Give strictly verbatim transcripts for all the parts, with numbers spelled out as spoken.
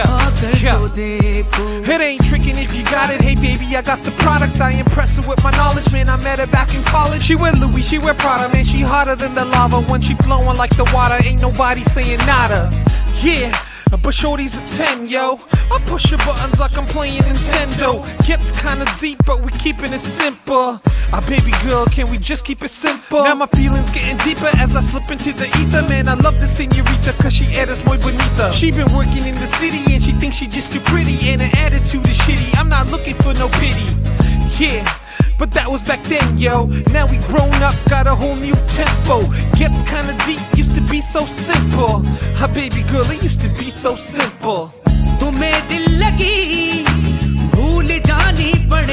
Yeah, yeah. It ain't tricking if you got it. Hey baby, I got the product. I impress her with my knowledge, man. I met her back in college. She wear Louis, she wear Prada, man. She hotter than the lava when she flowing like the water. Ain't nobody saying nada. Yeah. But shorty's a ten, yo. I push your buttons like I'm playing Nintendo. Gets kinda deep, but we keeping it simple. Ah, baby girl, can we just keep it simple? Now my feelings getting deeper as I slip into the ether. Man, I love this señorita, cause she eres muy bonita. She been working in the city and she thinks she just too pretty. And her attitude is shitty, I'm not looking for no pity. Yeah, but that was back then, yo. Now we grown up, got a whole new tempo. Gets kinda deep, used to be so simple. Ah, baby girl, it used to be so simple. तुम्हें दिल लगी भूल जानी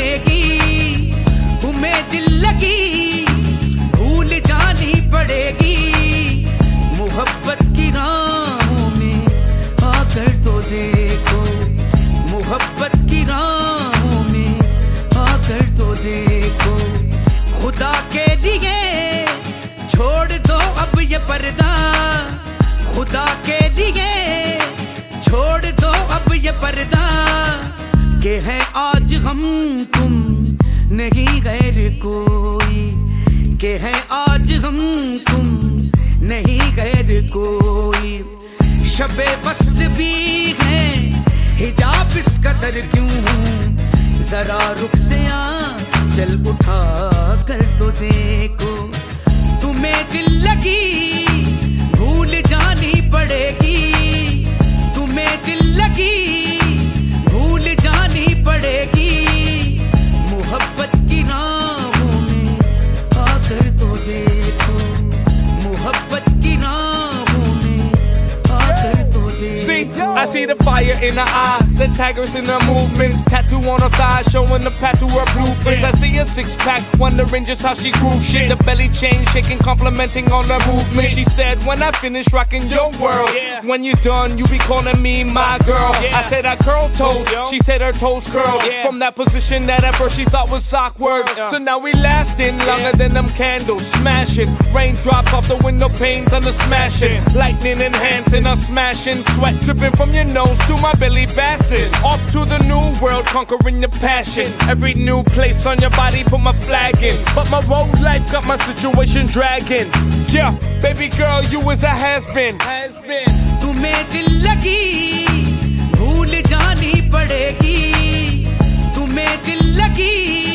पड़ेगी. तुम्हें दिल लगी भूल जानी पड़ेगी. मोहब्बत की राहों में आकर तो देखो. मोहब्बत की राहों में आकर तो देखो. खुदा के लिए छोड़ दो अब ये पर्दा. खुदा के लिए छोड़ दो अब ये पर्दा. के हैं आज हम तुम नहीं गैर कोई. के हैं आज हम तुम नहीं गैर कोई. शबे वस्त भी है हिजाब इस कदर क्यों. जरा रुख से आ चल उठा कर तो देखो. तुम्हें दिल लगी भूल जानी पड़ेगी. तुम्हें दिल लगी भूल जानी पड़ेगी. मोहब्बत की राहों में आकर तो देखो. मोहब्बत की राहों में आकर तो देखो. See, I see the fire in her eyes, the tigers in her movements, tattoo on her thighs, showing the path to her blueprints. I see a six pack, wondering just how she groove shit. The belly chain shaking, complimenting on her movement. She said, when I finish rocking your world, when you're done, you be calling me my girl. I said I curl toes, she said her toes curl. From that position that at first she thought was awkward. So now we lasting longer than them candles, smashing. Raindrops off the window panes on the smashing. Lightning enhancing, us smashing. Sweat dripping from your nose to my belly bassin'. Off to the new world, conquering your passion. Every new place on your body, put my flag in. But my road life got my situation dragging. Yeah, baby girl, you was a has-been. Has-been. तुम्हें दिल लगी भूल जानी पड़ेगी. तुम्हें दिल लगी